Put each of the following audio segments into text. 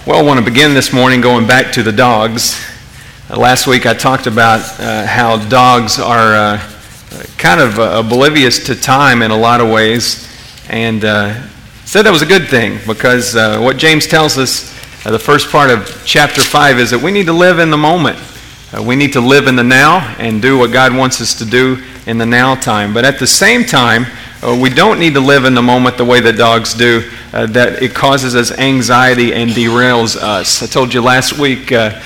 Well, I want to begin this morning going back to the dogs. Last week I talked about how dogs are kind of oblivious to time in a lot of ways, and said that was a good thing because what James tells us, the first part of chapter 5, is that we need to live in the moment. We need to live in the now and do what God wants us to do in the now time. But at the same time, we don't need to live in the moment the way that dogs do, that it causes us anxiety and derails us. I told you last week,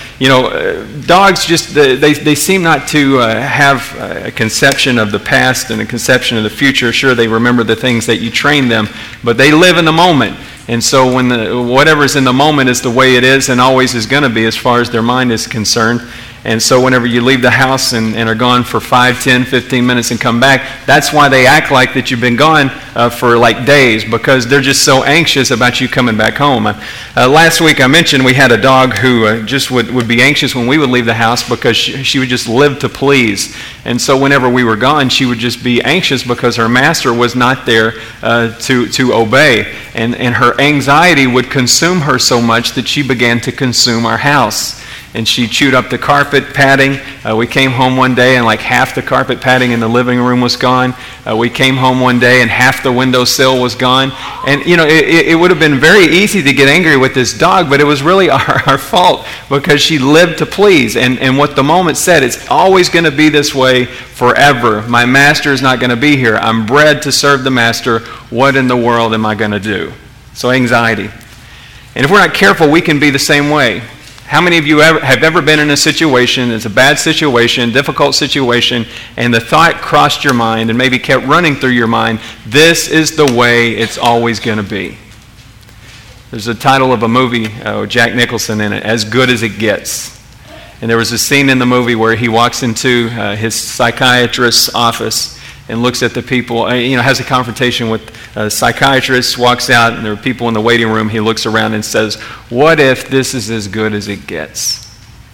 dogs just, they seem not to have a conception of the past and a conception of the future. Sure, they remember the things that you train them, but they live in the moment. And so when whatever's in the moment is the way it is and always is going to be as far as their mind is concerned. And so whenever you leave the house and are gone for 5, 10, 15 minutes and come back, that's why they act like that you've been gone for like days, because they're just so anxious about you coming back home. Last week I mentioned we had a dog who just would be anxious when we would leave the house because she would just live to please. And so whenever we were gone, she would just be anxious because her master was not there to obey. And her anxiety would consume her so much that she began to consume our house. And she chewed up the carpet padding. We came home one day and like half the carpet padding in the living room was gone. We came home one day and half the windowsill was gone. And it would have been very easy to get angry with this dog, but it was really our fault because she lived to please. And what the moment said, it's always going to be this way forever. My master is not going to be here. I'm bred to serve the master. What in the world am I going to do? So anxiety. And if we're not careful, we can be the same way. How many of you have ever been in a situation, it's a bad situation, difficult situation, and the thought crossed your mind and maybe kept running through your mind, this is the way it's always going to be? There's a title of a movie with Jack Nicholson in it, As Good as It Gets. And there was a scene in the movie where he walks into his psychiatrist's office and looks at the people, has a confrontation with a psychiatrist, walks out, and there are people in the waiting room. He looks around and says, what if this is as good as it gets?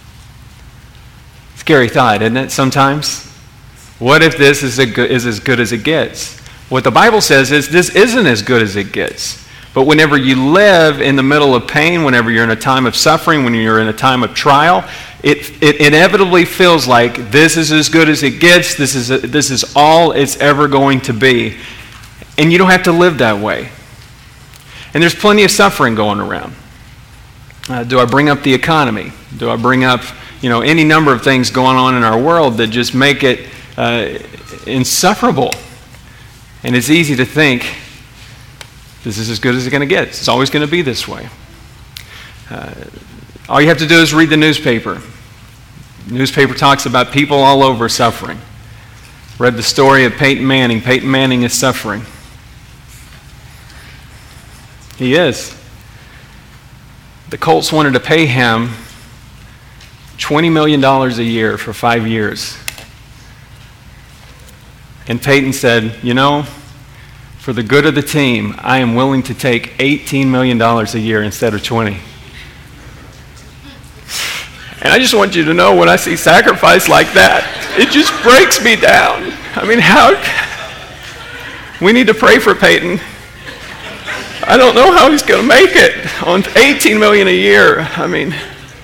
Scary thought, isn't it, sometimes? What if this is as good as it gets? What the Bible says is this isn't as good as it gets. But whenever you live in the middle of pain, whenever you're in a time of suffering, when you're in a time of trial, it inevitably feels like this is as good as it gets. This is all it's ever going to be. And you don't have to live that way. And there's plenty of suffering going around. Do I bring up the economy? Do I bring up any number of things going on in our world that just make it insufferable? And it's easy to think, this is as good as it's going to get. It's always going to be this way. All you have to do is read the newspaper. The newspaper talks about people all over suffering. Read the story of Peyton Manning. Peyton Manning is suffering. He is. The Colts wanted to pay him $20 million a year for 5 years. And Peyton said, for the good of the team, I am willing to take $18 million a year instead of 20. And I just want you to know, when I see sacrifice like that, it just breaks me down. I mean, we need to pray for Peyton. I don't know how he's going to make it on $18 million a year. I mean,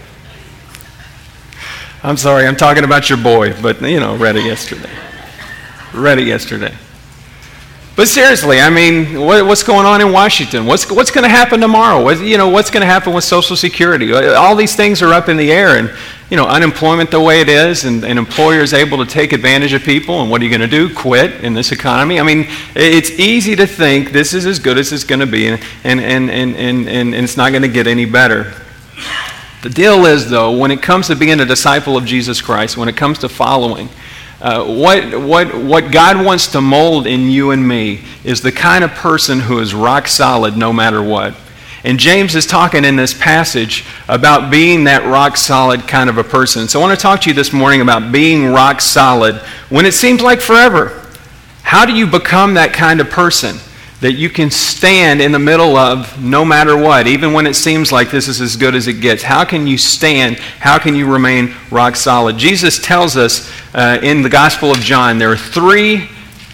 I'm sorry, I'm talking about your boy, but read it yesterday. But seriously, I mean, what's going on in Washington? What's going to happen tomorrow? What's going to happen with Social Security? All these things are up in the air, and unemployment the way it is, and employers able to take advantage of people. And what are you going to do? Quit in this economy? I mean, it's easy to think this is as good as it's going to be, and it's not going to get any better. The deal is, though, when it comes to being a disciple of Jesus Christ, when it comes to following, what God wants to mold in you and me is the kind of person who is rock solid no matter what. And James is talking in this passage about being that rock solid kind of a person. So I want to talk to you this morning about being rock solid when it seems like forever. How do you become that kind of person that you can stand in the middle of no matter what, even when it seems like this is as good as it gets? How can you stand? How can you remain rock solid? Jesus tells us in the Gospel of John there are 3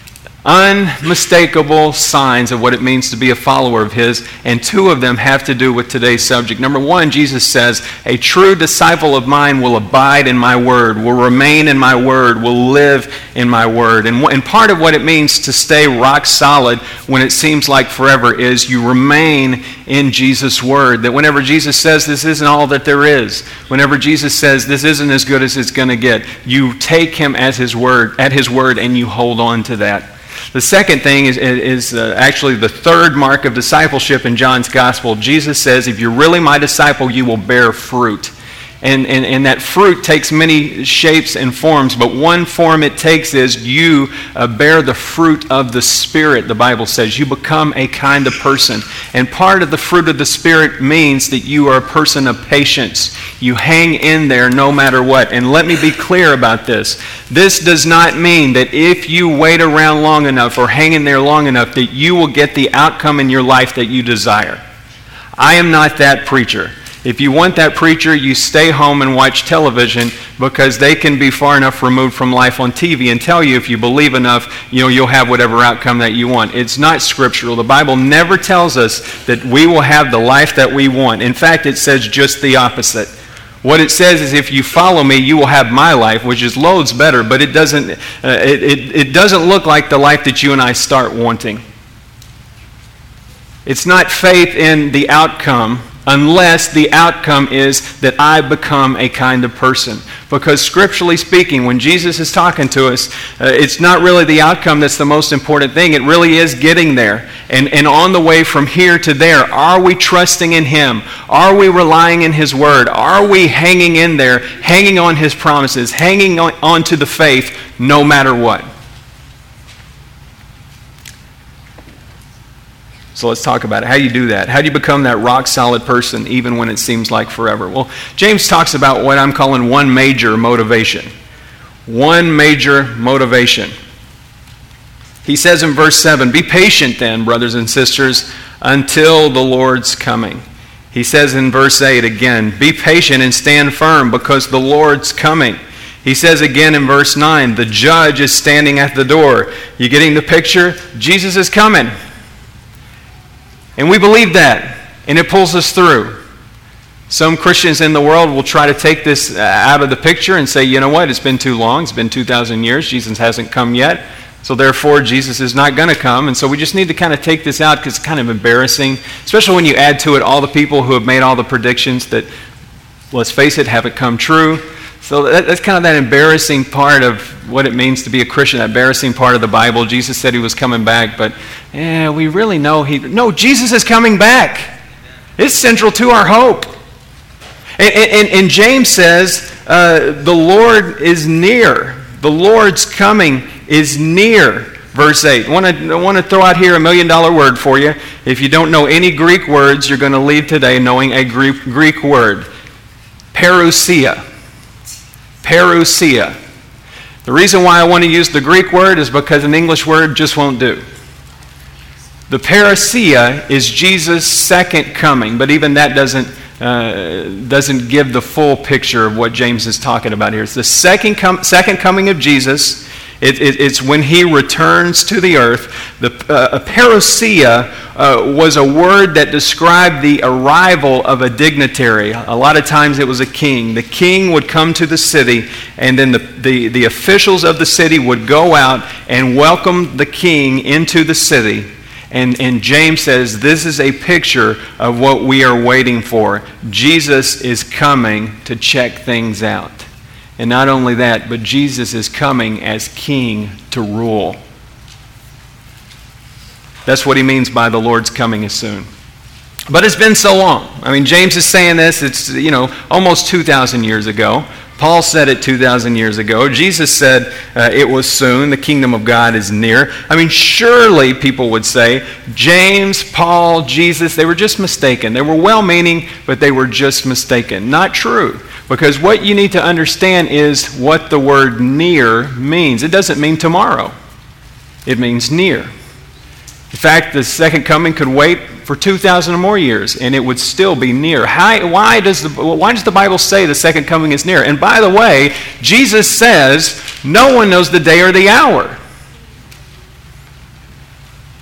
unmistakable signs of what it means to be a follower of his, and two of them have to do with today's subject. Number one, Jesus says, a true disciple of mine will abide in my word, will remain in my word, will live in my word. And part of what it means to stay rock solid when it seems like forever is you remain in Jesus' word. That whenever Jesus says this isn't all that there is, whenever Jesus says this isn't as good as it's going to get, you take him as his word, at his word, and you hold on to that. The second thing is actually the third mark of discipleship in John's gospel. Jesus says, if you're really my disciple, you will bear fruit. And that fruit takes many shapes and forms, but one form it takes is you bear the fruit of the Spirit, the Bible says. You become a kind of person. And part of the fruit of the Spirit means that you are a person of patience. You hang in there no matter what. And let me be clear about this. This does not mean that if you wait around long enough or hang in there long enough that you will get the outcome in your life that you desire. I am not that preacher. If you want that preacher, you stay home and watch television because they can be far enough removed from life on TV and tell you if you believe enough, you'll have whatever outcome that you want. It's not scriptural. The Bible never tells us that we will have the life that we want. In fact, it says just the opposite. What it says is if you follow me, you will have my life, which is loads better, but it doesn't look like the life that you and I start wanting. It's not faith in the outcome unless the outcome is that I become a kind of person. Because scripturally speaking, when Jesus is talking to us, it's not really the outcome that's the most important thing. It really is getting there. And on the way from here to there, are we trusting in him? Are we relying in his word? Are we hanging in there, hanging on his promises, hanging on to the faith no matter what? So let's talk about it. How do you do that? How do you become that rock-solid person even when it seems like forever? Well, James talks about what I'm calling one major motivation. One major motivation. He says in verse 7, be patient then, brothers and sisters, until the Lord's coming. He says in verse 8 again, be patient and stand firm because the Lord's coming. He says again in verse 9, the judge is standing at the door. You getting the picture? Jesus is coming. And we believe that, and it pulls us through. Some Christians in the world will try to take this out of the picture and say, you know what, it's been too long, it's been 2,000 years, Jesus hasn't come yet, so therefore Jesus is not going to come. And so we just need to kind of take this out because it's kind of embarrassing, especially when you add to it all the people who have made all the predictions that, let's face it, haven't come true. So that's kind of that embarrassing part of what it means to be a Christian, that embarrassing part of the Bible. Jesus said he was coming back, but we really know no, Jesus is coming back. It's central to our hope. And James says the Lord is near. The Lord's coming is near. Verse 8. I want to throw out here $1 million word for you. If you don't know any Greek words, you're going to leave today knowing a Greek word. Parousia. Parousia. The reason why I want to use the Greek word is because an English word just won't do. The parousia is Jesus' second coming, but even that doesn't give the full picture of what James is talking about here. It's the second coming of Jesus. It's when he returns to the earth. Parousia was a word that described the arrival of a dignitary. A lot of times it was a king. The king would come to the city, and then the officials of the city would go out and welcome the king into the city. And James says this is a picture of what we are waiting for. Jesus is coming to check things out. And not only that, but Jesus is coming as king to rule. That's what he means by the Lord's coming is soon. But it's been so long. I mean, James is saying this, it's, almost 2,000 years ago. Paul said it 2,000 years ago. Jesus said it was soon. The kingdom of God is near. I mean, surely people would say, James, Paul, Jesus, they were just mistaken. They were well-meaning, but they were just mistaken. Not true. Because what you need to understand is what the word near means. It doesn't mean tomorrow. It means near. In fact, the second coming could wait for 2,000 or more years, and it would still be near. Why does the Bible say the second coming is near? And by the way, Jesus says no one knows the day or the hour.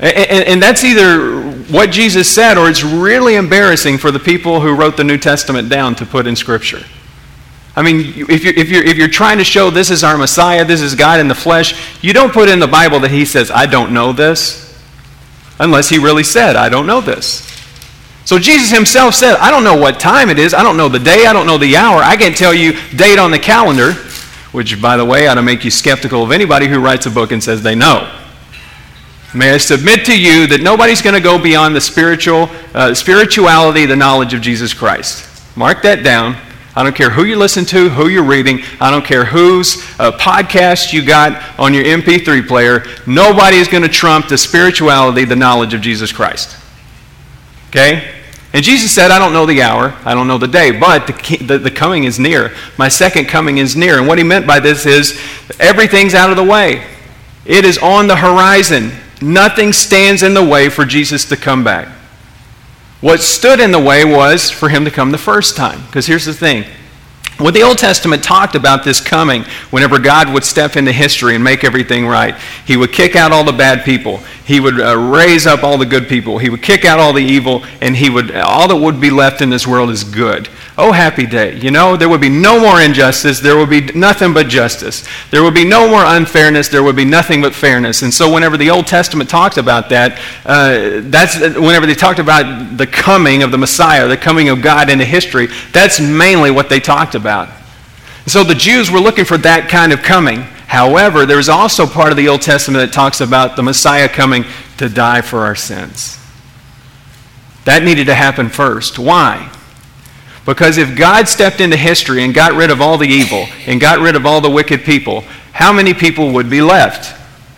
And that's either what Jesus said, or it's really embarrassing for the people who wrote the New Testament down to put in Scripture. I mean, if you're trying to show this is our Messiah, this is God in the flesh, you don't put in the Bible that he says, I don't know this, unless he really said, I don't know this. So Jesus himself said, I don't know what time it is, I don't know the day, I don't know the hour, I can't tell you date on the calendar, which, by the way, ought to make you skeptical of anybody who writes a book and says they know. May I submit to you that nobody's going to go beyond the spirituality, the knowledge of Jesus Christ. Mark that down. I don't care who you listen to, who you're reading. I don't care whose podcast you got on your MP3 player. Nobody is going to trump the spirituality, the knowledge of Jesus Christ. Okay? And Jesus said, I don't know the hour, I don't know the day, but the coming is near. My second coming is near. And what he meant by this is everything's out of the way. It is on the horizon. Nothing stands in the way for Jesus to come back. What stood in the way was for him to come the first time. Because here's the thing. When the Old Testament talked about this coming, whenever God would step into history and make everything right, he would kick out all the bad people. He would raise up all the good people. He would kick out all the evil, and all that would be left in this world is good. Oh, happy day. You know, there would be no more injustice. There would be nothing but justice. There would be no more unfairness. There would be nothing but fairness. And so whenever the Old Testament talks about that, that's whenever they talked about the coming of the Messiah, the coming of God into history, that's mainly what they talked about. So the Jews were looking for that kind of coming. However, there's also part of the Old Testament that talks about the Messiah coming to die for our sins. That needed to happen first. Why? Because if God stepped into history and got rid of all the evil and got rid of all the wicked people, how many people would be left?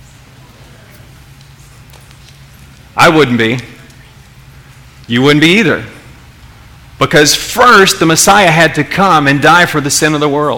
I wouldn't be. You wouldn't be either. Because first, the Messiah had to come and die for the sin of the world.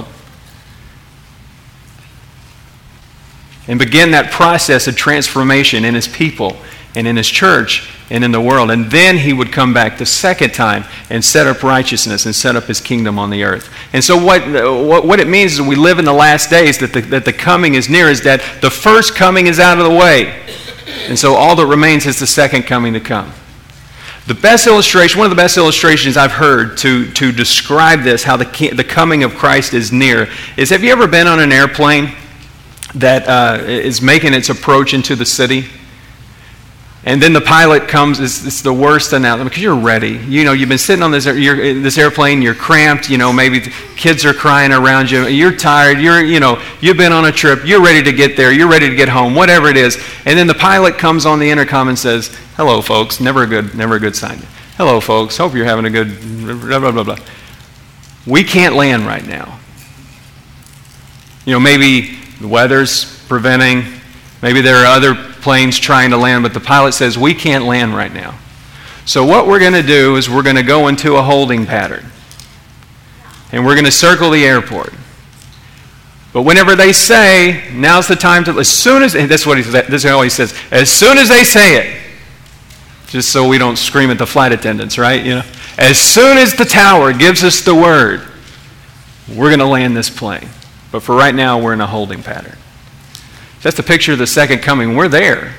And begin that process of transformation in his people and in his church and in the world. And then he would come back the second time and set up righteousness and set up his kingdom on the earth. And so what it means is we live in the last days, that the coming is near, is that the first coming is out of the way. And so all that remains is the second coming to come. The best illustration, one of the best illustrations I've heard to describe this, how the coming of Christ is near, is, have you ever been on an airplane that is making its approach into the city? And then the pilot comes, it's the worst announcement, because you're ready. You know, you've been sitting on this airplane, you're cramped, you know, maybe the kids are crying around you, you're tired, you've been on a trip, you're ready to get there, you're ready to get home, whatever it is. And then the pilot comes on the intercom and says, hello, folks, never a good sign. Hello, folks, hope you're having a good, blah, blah, blah, blah. We can't land right now. You know, maybe the weather's preventing, maybe there are other planes trying to land, but the pilot says, we can't land right now. So what we're going to do is we're going to go into a holding pattern. And we're going to circle the airport. But whenever they say, now's the time to, as soon as, and this is what he says, this is how he says, as soon as they say it, just so we don't scream at the flight attendants, right? You know, as soon as the tower gives us the word, we're going to land this plane. But for right now, we're in a holding pattern. That's the picture of the second coming. We're there.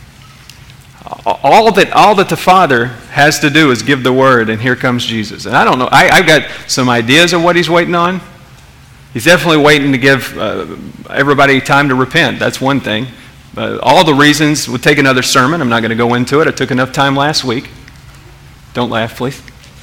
All that the Father has to do is give the word, and here comes Jesus. And I don't know. I've got some ideas of what he's waiting on. He's definitely waiting to give everybody time to repent. That's one thing. All the reasons would take another sermon. I'm not going to go into it. I took enough time last week. Don't laugh, please.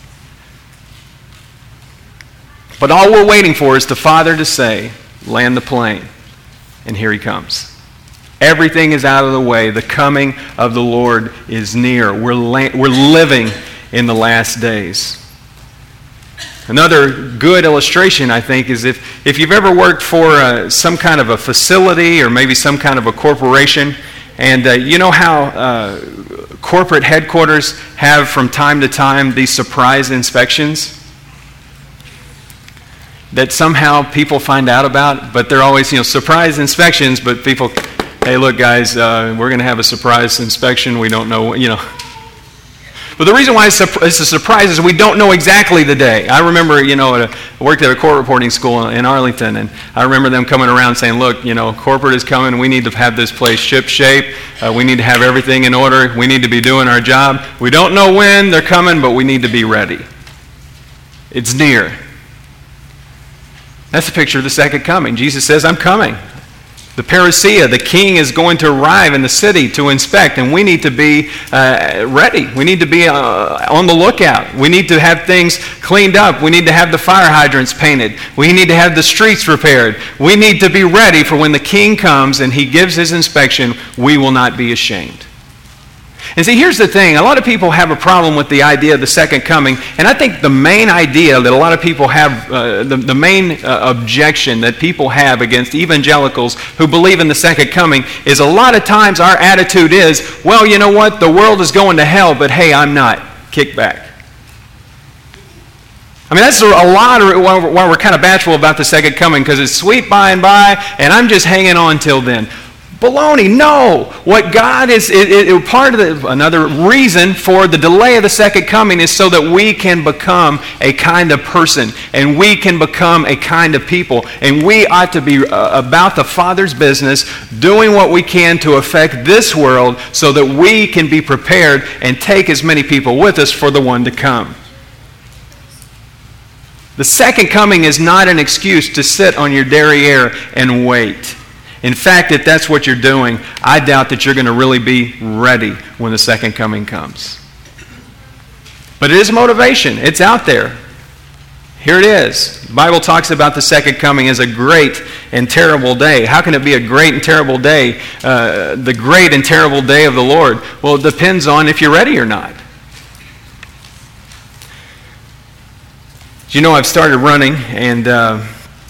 But all we're waiting for is the Father to say, land the plane. And here he comes. Everything is out of the way. The coming of the Lord is near. We're living in the last days. Another good illustration, I think, is if you've ever worked for some kind of a facility or maybe some kind of a corporation, and you know how corporate headquarters have from time to time these surprise inspections that somehow people find out about, but they're always, surprise inspections, but people, hey, look, guys, we're going to have a surprise inspection. We don't know, But But the reason why it's a surprise is we don't know exactly the day. I remember, I worked at a court reporting school in Arlington, and I remember them coming around saying, look, corporate is coming. We need to have this place ship-shape. We need to have everything in order. We need to be doing our job. We don't know when they're coming, but we need to be ready. It's near. That's a picture of the second coming. Jesus says, I'm coming. The parousia, the king is going to arrive in the city to inspect, and we need to be ready. We need to be on the lookout. We need to have things cleaned up. We need to have the fire hydrants painted. We need to have the streets repaired. We need to be ready for when the king comes and he gives his inspection, we will not be ashamed. And see, here's the thing. A lot of people have a problem with the idea of the second coming. And I think the main idea that a lot of people have, the main objection that people have against evangelicals who believe in the second coming is a lot of times our attitude is, well, you know what? The world is going to hell, but hey, I'm not. Kick back. I mean, that's a lot of why we're kind of bashful about the second coming, because it's sweet by and by, and I'm just hanging on till then. Baloney, no. What God is part of another reason for the delay of the second coming is so that we can become a kind of person, and we can become a kind of people, and we ought to be about the Father's business, doing what we can to affect this world so that we can be prepared and take as many people with us for the one to come. The second coming is not an excuse to sit on your derriere and wait. In fact, if that's what you're doing, I doubt that you're going to really be ready when the second coming comes. But it is a motivation. It's out there. Here it is. The Bible talks about the second coming as a great and terrible day. How can it be a great and terrible day? The great and terrible day of the Lord. Well, it depends on if you're ready or not. I've started running, and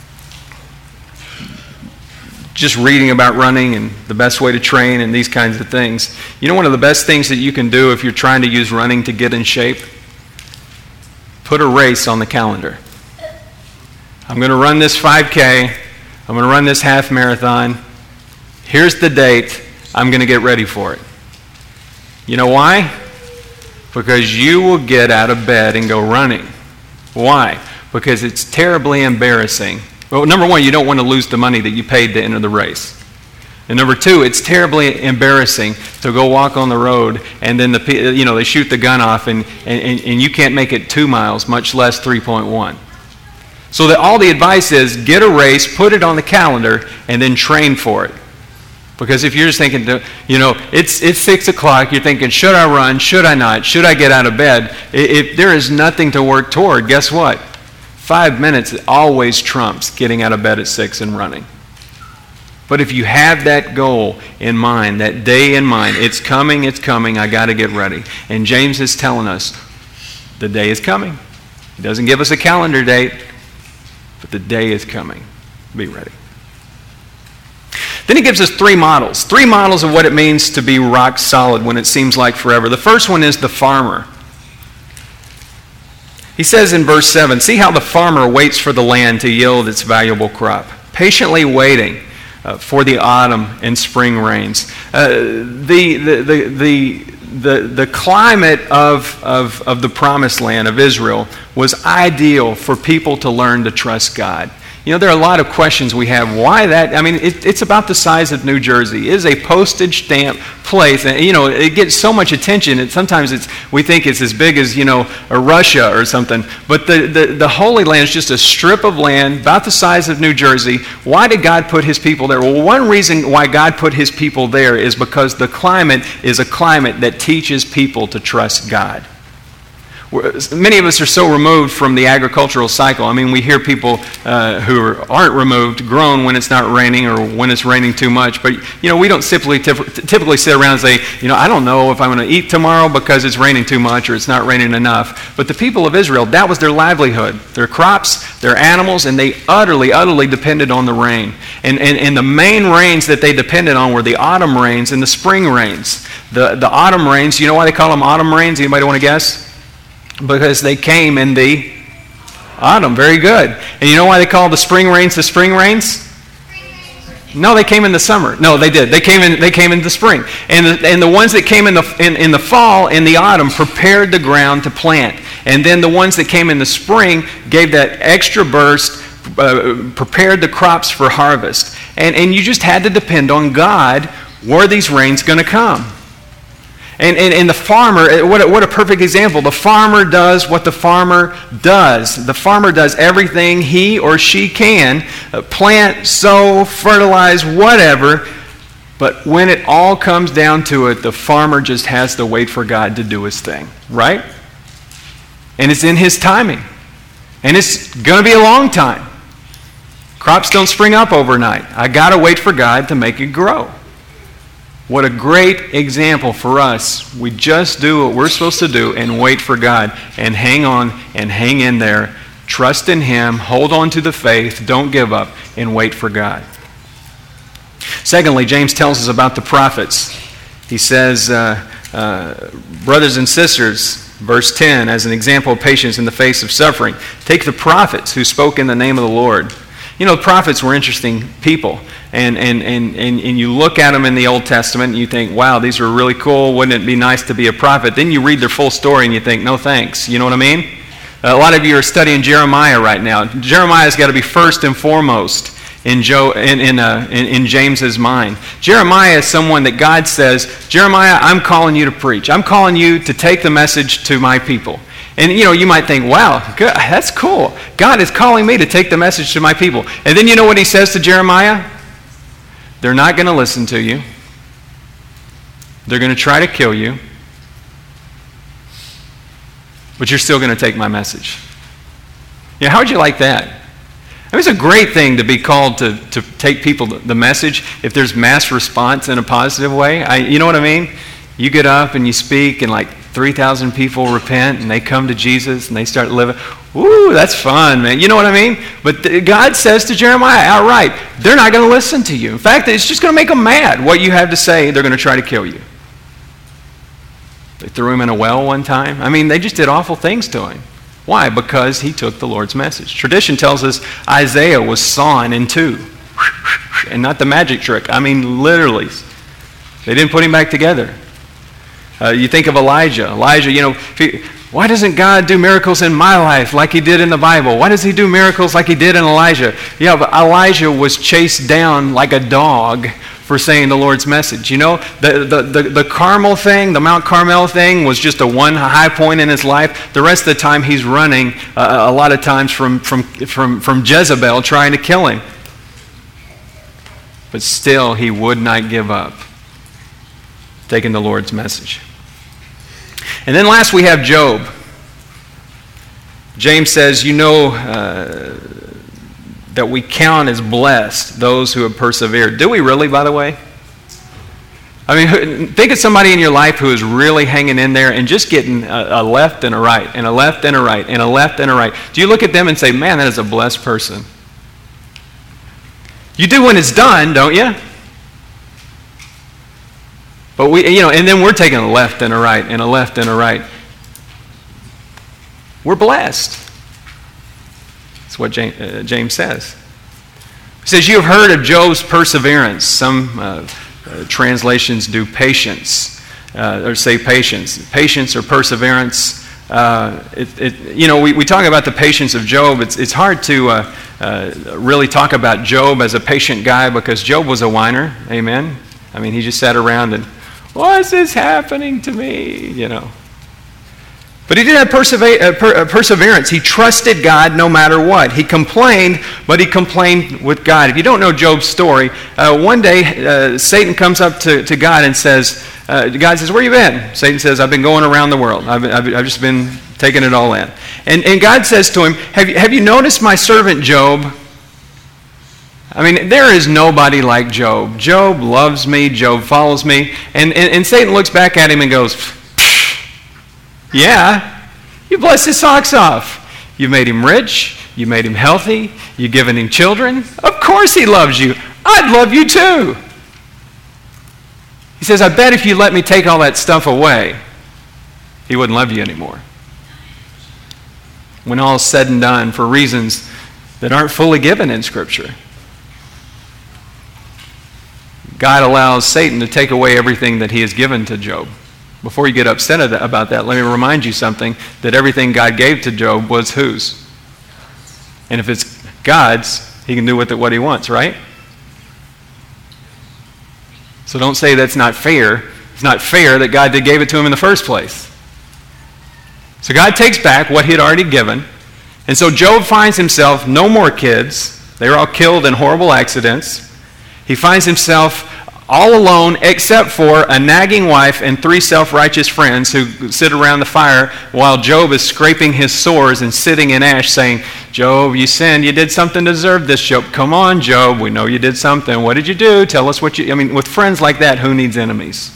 just reading about running and the best way to train and these kinds of things. One of the best things that you can do if you're trying to use running to get in shape? Put a race on the calendar. I'm going to run this 5K. I'm going to run this half marathon. Here's the date. I'm going to get ready for it. You know why? Because you will get out of bed and go running. Why? Because it's terribly embarrassing. Well, number one, you don't want to lose the money that you paid to enter the race. And number two, it's terribly embarrassing to go walk on the road and then they shoot the gun off and you can't make it 2 miles, much less 3.1. So that all the advice is get a race, put it on the calendar, and then train for it. Because if you're just thinking, it's 6 o'clock, you're thinking, should I run, should I not, should I get out of bed? If there is nothing to work toward, guess what? 5 minutes always trumps getting out of bed at 6 and running. But if you have that goal in mind, that day in mind, it's coming, I got to get ready. And James is telling us the day is coming. He doesn't give us a calendar date, but the day is coming. Be ready. Then he gives us 3 models of what it means to be rock solid when it seems like forever. The first one is the farmer. He says in verse 7, see how the farmer waits for the land to yield its valuable crop, patiently waiting for the autumn and spring rains. The climate of the promised land of Israel was ideal for people to learn to trust God. There are a lot of questions we have. Why that? I mean, it's about the size of New Jersey. It is a postage stamp place. And, it gets so much attention. And sometimes we think it's as big as, Russia or something. But the Holy Land is just a strip of land about the size of New Jersey. Why did God put his people there? Well, one reason why God put his people there is because the climate is a climate that teaches people to trust God. Many of us are so removed from the agricultural cycle. I mean, we hear people who aren't removed groan when it's not raining or when it's raining too much. But, we don't typically sit around and say, I don't know if I'm going to eat tomorrow because it's raining too much or it's not raining enough. But the people of Israel, that was their livelihood. Their crops, their animals, and they utterly depended on the rain. And the main rains that they depended on were the autumn rains and the spring rains. The autumn rains, you know why they call them autumn rains? Anybody want to guess? Because they came in the autumn. Very good. And you know why they call the spring rains the spring rains? No, they came in the summer. No, they did. They came in the spring. And the ones that came in the fall, in the autumn, prepared the ground to plant. And then the ones that came in the spring gave that extra burst, prepared the crops for harvest. And you just had to depend on God. Were these rains going to come? And the farmer, what a perfect example. The farmer does what the farmer does. The farmer does everything he or she can, plant, sow, fertilize, whatever. But when it all comes down to it, the farmer just has to wait for God to do his thing, right? And it's in his timing. And it's going to be a long time. Crops don't spring up overnight. I got to wait for God to make it grow. What a great example for us. We just do what we're supposed to do and wait for God and hang on and hang in there. Trust in Him, hold on to the faith, don't give up, and wait for God. Secondly, James tells us about the prophets. He says, brothers and sisters, verse 10, as an example of patience in the face of suffering, take the prophets who spoke in the name of the Lord. You know, prophets were interesting people. And you look at them in the Old Testament and you think, wow, these are really cool. Wouldn't it be nice to be a prophet? Then you read their full story and you think, no thanks. You know what I mean? A lot of you are studying Jeremiah right now. Jeremiah's got to be first and foremost in James's mind. Jeremiah is someone that God says, Jeremiah, I'm calling you to preach. I'm calling you to take the message to my people. And, you know, you might think, wow, good, that's cool. God is calling me to take the message to my people. And then you know what he says to Jeremiah? They're not going to listen to you. They're going to try to kill you. But you're still going to take my message. Yeah, how would you like that? I mean, it's a great thing to be called to take people the message if there's mass response in a positive way. You know what I mean? You get up and you speak and like 3,000 people repent and they come to Jesus and they start living. Ooh, that's fun, man. You know what I mean? But God says to Jeremiah outright, they're not going to listen to you. In fact, it's just going to make them mad. What you have to say, they're going to try to kill you. They threw him in a well one time. I mean, they just did awful things to him. Why? Because he took the Lord's message. Tradition tells us Isaiah was sawn in two. And not the magic trick. I mean, literally. They didn't put him back together. You think of Elijah. Elijah, you know, why doesn't God do miracles in my life like he did in the Bible? Why does he do miracles like he did in Elijah? Yeah, but Elijah was chased down like a dog for saying the Lord's message. You know, the Carmel thing, the Mount Carmel thing was just a one high point in his life. The rest of the time he's running a lot of times from Jezebel trying to kill him. But still he would not give up taking the Lord's message. And then last we have Job. James says, you know that we count as blessed those who have persevered. Do we really, by the way? I mean, think of somebody in your life who is really hanging in there and just getting a left and a right, and a left and a right, and a left and a right. Do you look at them and say, man, that is a blessed person? You do when it's done, don't you? But and then we're taking a left and a right and a left and a right. We're blessed. That's what James says. He says, you have heard of Job's perseverance. Some translations do patience, or say patience. Patience or perseverance. We talk about the patience of Job. It's hard to really talk about Job as a patient guy because Job was a whiner. Amen? I mean, he just sat around and, why is this happening to me? You know. But he did have perseverance. He trusted God no matter what. He complained, but he complained with God. If you don't know Job's story, one day Satan comes up to God and says, God says, where you been? Satan says, I've been going around the world. I've just been taking it all in. And God says to him, have you noticed my servant Job? I mean, there is nobody like Job. Job loves me. Job follows me. And Satan looks back at him and goes, yeah, you blessed his socks off. You made him rich. You made him healthy. You've given him children. Of course he loves you. I'd love you too. He says, I bet if you let me take all that stuff away, he wouldn't love you anymore. When all is said and done for reasons that aren't fully given in Scripture. God allows Satan to take away everything that he has given to Job. Before you get upset about that, let me remind you something, that everything God gave to Job was whose? And if it's God's, he can do with it what he wants, right? So don't say that's not fair. It's not fair that God gave it to him in the first place. So God takes back what he had already given. And so Job finds himself no more kids. They were all killed in horrible accidents. He finds himself all alone except for a nagging wife and 3 self-righteous friends who sit around the fire while Job is scraping his sores and sitting in ash saying, Job, you sinned. You did something to deserve this, Job. Come on, Job. We know you did something. What did you do? Tell us what you... with friends like that, who needs enemies?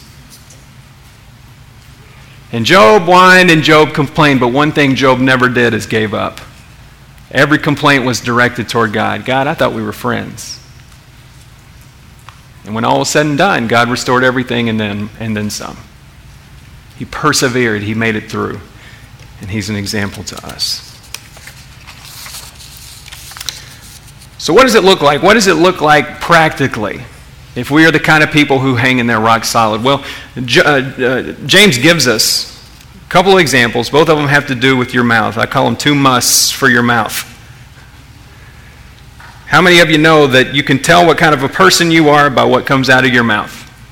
And Job whined and Job complained, but one thing Job never did is gave up. Every complaint was directed toward God. God, I thought we were friends. And when all was said and done, God restored everything and then some. He persevered. He made it through. And he's an example to us. So what does it look like? What does it look like practically if we are the kind of people who hang in there rock solid? Well, James gives us a couple of examples. Both of them have to do with your mouth. I call them 2 musts for your mouth. How many of you know that you can tell what kind of a person you are by what comes out of your mouth?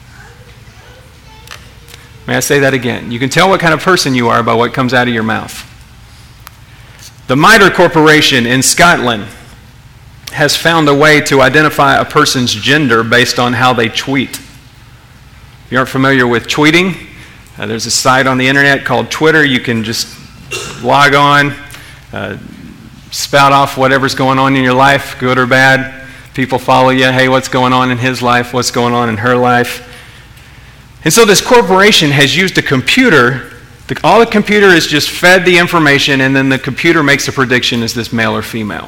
May I say that again? You can tell what kind of person you are by what comes out of your mouth. The Mitre Corporation in Scotland has found a way to identify a person's gender based on how they tweet. If you aren't familiar with tweeting, there's a site on the internet called Twitter. You can just log on, spout off whatever's going on in your life, good or bad. People follow you. Hey, what's going on in his life? What's going on in her life? And so this corporation has used a computer. All the computer is just fed the information, and then the computer makes a prediction, is this male or female?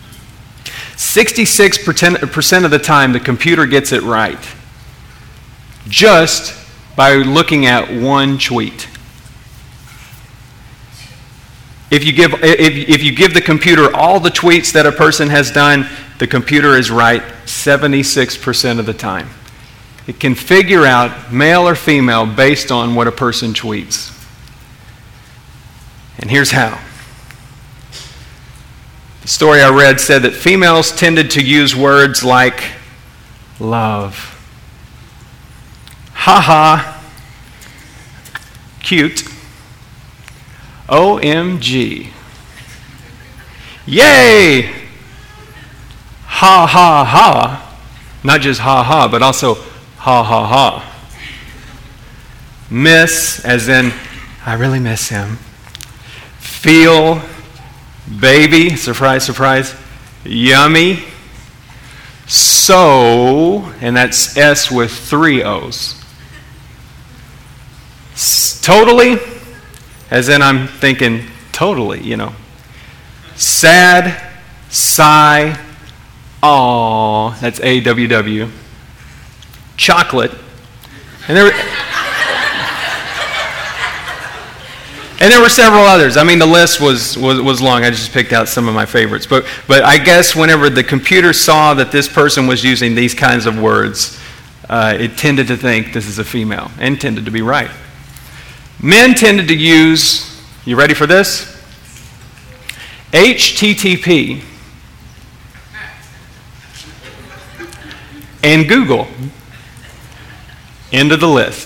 66% of the time, the computer gets it right, just by looking at one tweet. If you give the computer all the tweets that a person has done, the computer is right 76% of the time. It can figure out male or female based on what a person tweets. And here's how. The story I read said that females tended to use words like love, ha-ha, cute, OMG, yay, ha-ha-ha, not just ha-ha, but also ha-ha-ha. Miss, as in, I really miss him. Feel, baby, surprise, surprise, yummy, so, and that's S with 3 O's. Totally, as in I'm thinking totally, Sad, sigh, aw, that's AWW. Chocolate, and there were several others. I mean, the list was long. I just picked out some of my favorites. But I guess whenever the computer saw that this person was using these kinds of words, it tended to think this is a female, and tended to be right. Men tended to use, you ready for this? HTTP and Google. End of the list.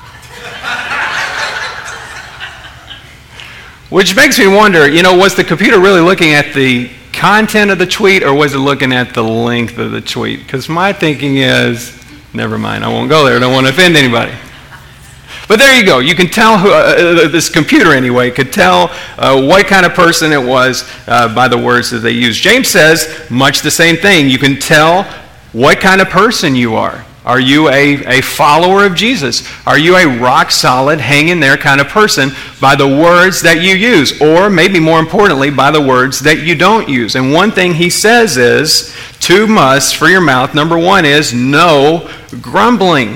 Which makes me wonder, was the computer really looking at the content of the tweet, or was it looking at the length of the tweet? Because my thinking is, never mind, I won't go there. I don't want to offend anybody. But there you go. You can tell this computer anyway could tell what kind of person it was by the words that they use. James says much the same thing. You can tell what kind of person you are. Are you a follower of Jesus? Are you a rock solid, hang in there kind of person by the words that you use? Or maybe more importantly, by the words that you don't use. And one thing he says is, 2 musts for your mouth. Number 1 is no grumbling.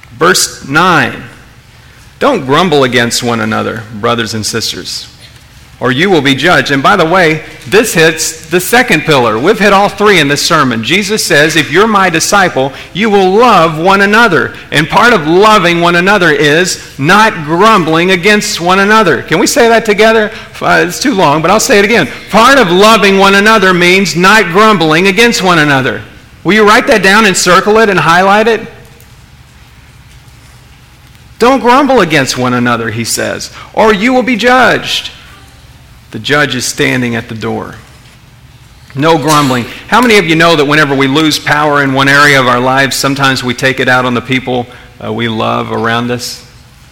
Verse 9, don't grumble against one another, brothers and sisters. or you will be judged. And by the way, this hits the second pillar. We've hit all three in this sermon. Jesus says, if you're my disciple, you will love one another. And part of loving one another is not grumbling against one another. Can we say that together? It's too long, but I'll say it again. Part of loving one another means not grumbling against one another. Will you write that down and circle it and highlight it? Don't grumble against one another, he says, or you will be judged. The judge is standing at the door. No grumbling. How many of you know that whenever we lose power in one area of our lives, sometimes we take it out on the people we love around us?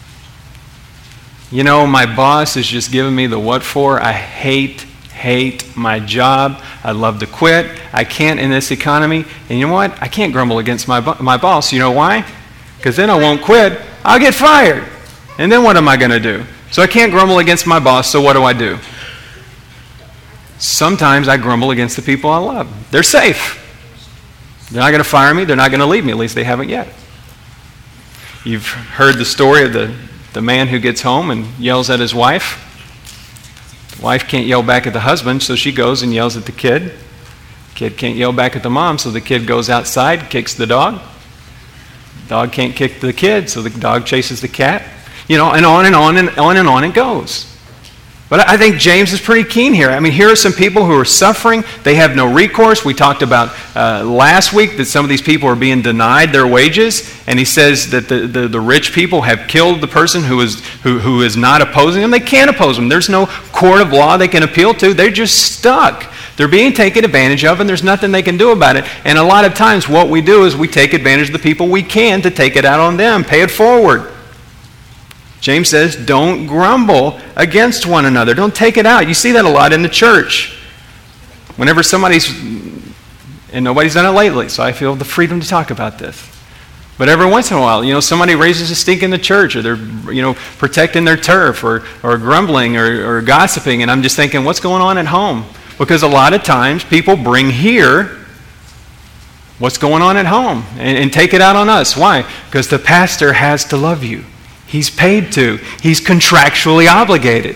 You know, my boss is just giving me the what for. I hate my job. I'd love to quit. I can't in this economy. And you know what? I can't grumble against my boss. You know why? Because then I won't quit. I'll get fired. And then what am I going to do? So I can't grumble against my boss, so what do? Sometimes I grumble against the people I love. They're safe. They're not going to fire me. They're not going to leave me. At least they haven't yet. You've heard the story of the man who gets home and yells at his wife. The wife can't yell back at the husband, so she goes and yells at the kid. The kid can't yell back at the mom, so the kid goes outside, kicks the dog. The dog can't kick the kid, so the dog chases the cat. You know, and on and on and on and on it goes. But I think James is pretty keen here. I mean, here are some people who are suffering. They have no recourse. We talked about last week that some of these people are being denied their wages. And he says that the rich people have killed the person who is not opposing them. They can't oppose them. There's no court of law they can appeal to. They're just stuck. They're being taken advantage of, and there's nothing they can do about it. And a lot of times what we do is we take advantage of the people we can to take it out on them, pay it forward. James says, don't grumble against one another. Don't take it out. You see that a lot in the church. Whenever somebody's, and nobody's done it lately, so I feel the freedom to talk about this. But every once in a while, you know, somebody raises a stink in the church, or they're, you know, protecting their turf, or grumbling, or gossiping, and I'm just thinking, what's going on at home? Because a lot of times people bring here what's going on at home and take it out on us. Why? Because the pastor has to love you. He's paid to. He's contractually obligated.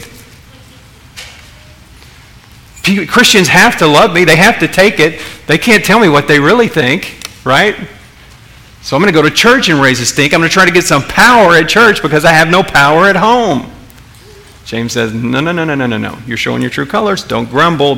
Christians have to love me. They have to take it. They can't tell me what they really think, right? So I'm going to go to church and raise a stink. I'm going to try to get some power at church because I have no power at home. James says, no. You're showing your true colors. Don't grumble.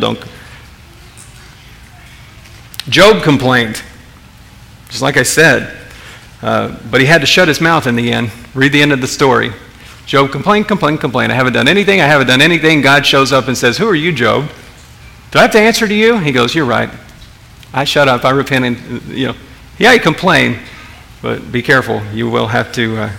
Job complained, just like I said. But he had to shut his mouth in the end. Read the end of the story. Job complained. I haven't done anything. God shows up and says, who are you, Job? Do I have to answer to you? He goes, you're right. I shut up. I repent. And, you know, yeah, he complained, but be careful. You will have to...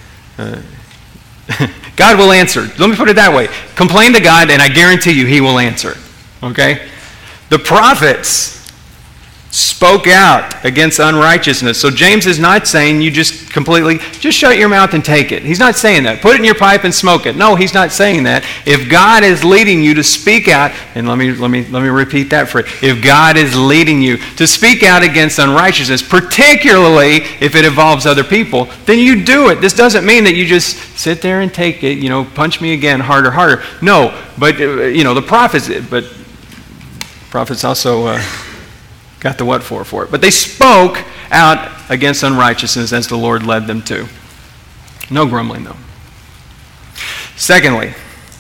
God will answer. Let me put it that way. Complain to God, and I guarantee you he will answer. Okay? The prophets spoke out against unrighteousness. So James is not saying you just shut your mouth and take it. He's not saying that. Put it in your pipe and smoke it. No, he's not saying that. If God is leading you to speak out, and let me repeat that for you. If God is leading you to speak out against unrighteousness, particularly if it involves other people, then you do it. This doesn't mean that you just sit there and take it, you know, punch me again, harder. No, but you know, the prophets also got the what for it. But they spoke out against unrighteousness as the Lord led them to. No grumbling, though. Secondly,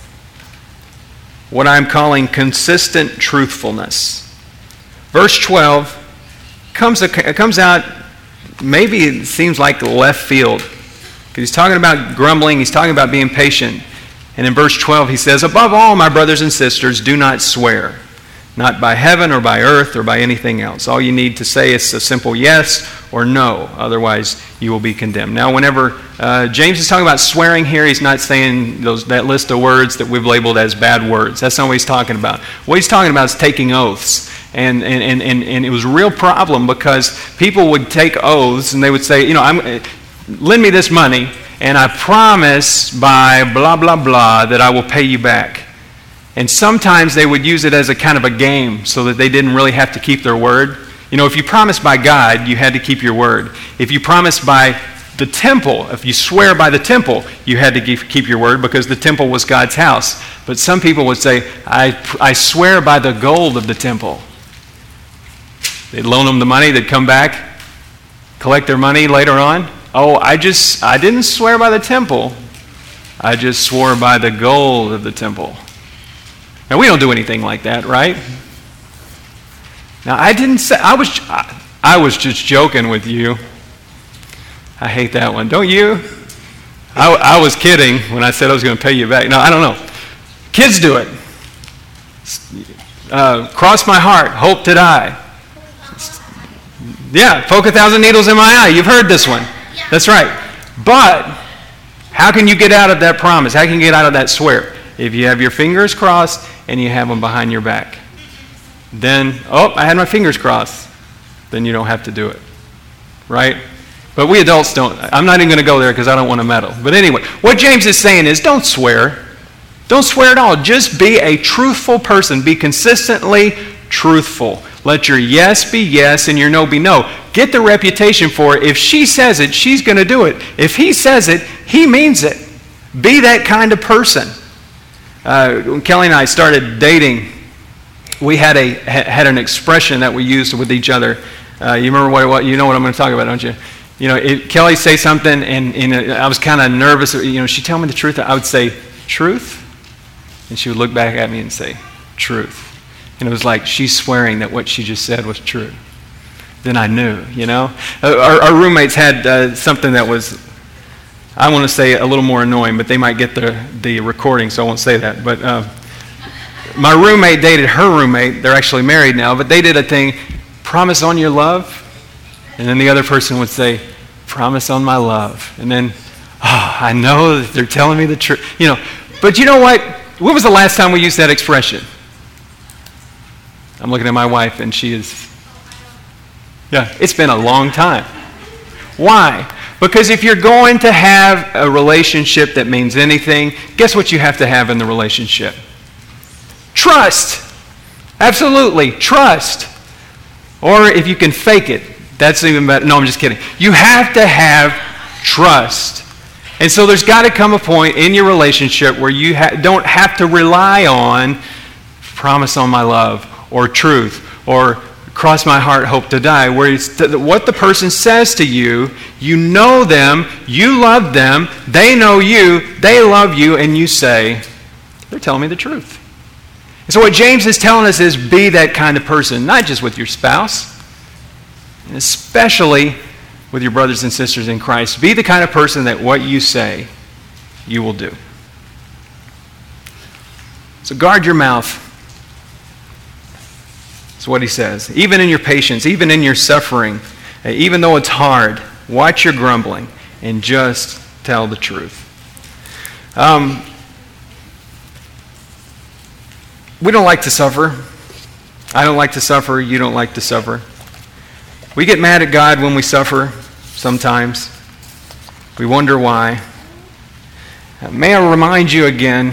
what I'm calling consistent truthfulness. Verse 12 comes out, maybe it seems like left field. Because he's talking about grumbling, he's talking about being patient. And in verse 12 he says, above all, my brothers and sisters, do not swear. Not by heaven or by earth or by anything else. All you need to say is a simple yes or no. Otherwise, you will be condemned. Now, whenever James is talking about swearing here, he's not saying that list of words that we've labeled as bad words. That's not what he's talking about. What he's talking about is taking oaths. And it was a real problem because people would take oaths and they would say, you know, lend me this money and I promise by blah, blah, blah that I will pay you back. And sometimes they would use it as a kind of a game so that they didn't really have to keep their word. You know, if you promised by God, you had to keep your word. If you promised by the temple. If you swear by the temple, you had to keep your word because the temple was God's house. But some people would say, I swear by the gold of the temple. They'd loan them the money, they'd come back, collect their money later on. Oh, I didn't swear by the temple. I just swore by the gold of the temple. Now, we don't do anything like that, right? Now, I was just joking with you. I hate that one. Don't you? I was kidding when I said I was going to pay you back. No, I don't know. Kids do it. Cross my heart, hope to die. Yeah, poke 1,000 needles in my eye. You've heard this one. That's right. But how can you get out of that promise? How can you get out of that swear? If you have your fingers crossed and you have them behind your back. Then, I had my fingers crossed. Then you don't have to do it. Right? But we adults don't. I'm not even going to go there because I don't want to meddle. But anyway, what James is saying is don't swear. Don't swear at all. Just be a truthful person. Be consistently truthful. Let your yes be yes and your no be no. Get the reputation for it. If she says it, she's going to do it. If he says it, he means it. Be that kind of person. When Kelly and I started dating, we had an expression that we used with each other. You remember what you know what I'm going to talk about, don't you? You know, Kelly say something, and I was kind of nervous. You know, she'd tell me the truth. I would say, truth? And she would look back at me and say, truth. And it was like she's swearing that what she just said was true. Then I knew, you know. Our roommates had something that was, I want to say a little more annoying, but they might get the recording, so I won't say that. But my roommate dated her roommate. They're actually married now, but they did a thing, promise on your love. And then the other person would say, promise on my love. And then, I know that they're telling me the truth. You know, but you know what? When was the last time we used that expression? I'm looking at my wife, and she is, it's been a long time. Why? Because if you're going to have a relationship that means anything, guess what you have to have in the relationship? Trust. Absolutely, trust. Or if you can fake it, that's even better. No, I'm just kidding. You have to have trust. And so there's got to come a point in your relationship where you don't have to rely on promise on my love or truth or cross my heart, hope to die, where it's what the person says to you, you know them, you love them, they know you, they love you, and you say, they're telling me the truth. And so what James is telling us is be that kind of person, not just with your spouse, and especially with your brothers and sisters in Christ. Be the kind of person that what you say, you will do. So guard your mouth. That's what he says. Even in your patience, even in your suffering, even though it's hard, watch your grumbling and just tell the truth. We don't like to suffer. I don't like to suffer. You don't like to suffer. We get mad at God when we suffer sometimes. We wonder why. May I remind you again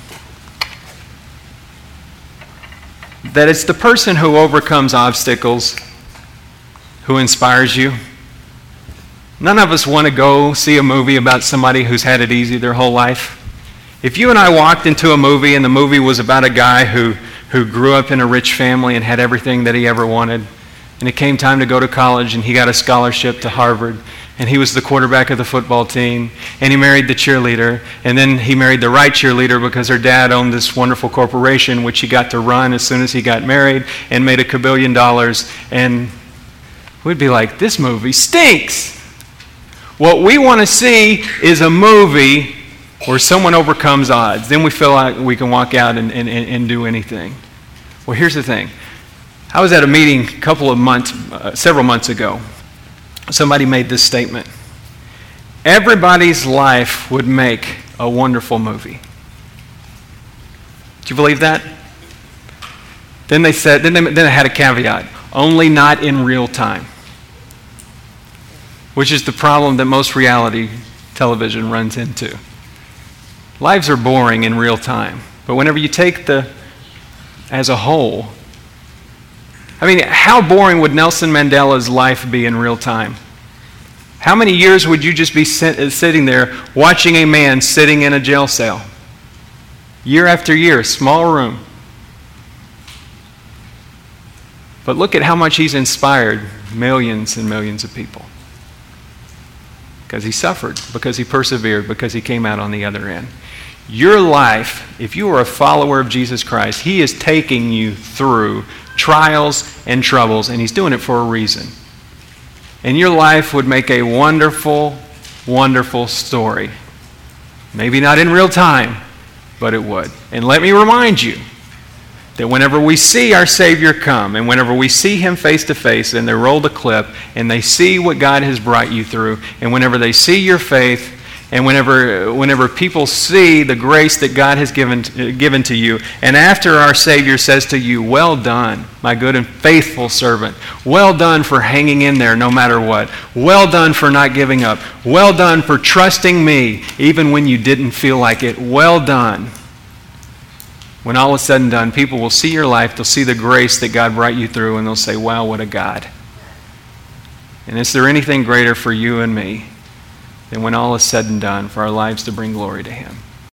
that it's the person who overcomes obstacles who inspires you. None of us want to go see a movie about somebody who's had it easy their whole life. If you and I walked into a movie and the movie was about a guy who grew up in a rich family and had everything that he ever wanted, and it came time to go to college and he got a scholarship to Harvard, and he was the quarterback of the football team, and he married the cheerleader, and then he married the right cheerleader because her dad owned this wonderful corporation which he got to run as soon as he got married and made $1 billion, and we'd be like, this movie stinks. What we want to see is a movie where someone overcomes odds. Then we feel like we can walk out and do anything. Well, here's the thing. I was at a meeting several months ago. Somebody made this statement. Everybody's life would make a wonderful movie. Do you believe that? Then they said, then they had a caveat. Only not in real time. Which is the problem that most reality television runs into. Lives are boring in real time. But whenever you take as a whole, I mean, how boring would Nelson Mandela's life be in real time? How many years would you just be sitting there watching a man sitting in a jail cell? Year after year, small room. But look at how much he's inspired millions and millions of people. Because he suffered, because he persevered, because he came out on the other end. Your life, if you are a follower of Jesus Christ, he is taking you through trials and troubles, and he's doing it for a reason. And your life would make a wonderful, wonderful story. Maybe not in real time, but it would. And let me remind you that whenever we see our Savior come, and whenever we see him face to face, and they roll the clip, and they see what God has brought you through, and whenever they see your faith, and whenever people see the grace that God has given to you, and after our Savior says to you, well done, my good and faithful servant. Well done for hanging in there no matter what. Well done for not giving up. Well done for trusting me even when you didn't feel like it. Well done. When all is said and done, people will see your life, they'll see the grace that God brought you through, and they'll say, wow, what a God. And is there anything greater for you and me than when all is said and done, for our lives to bring glory to him?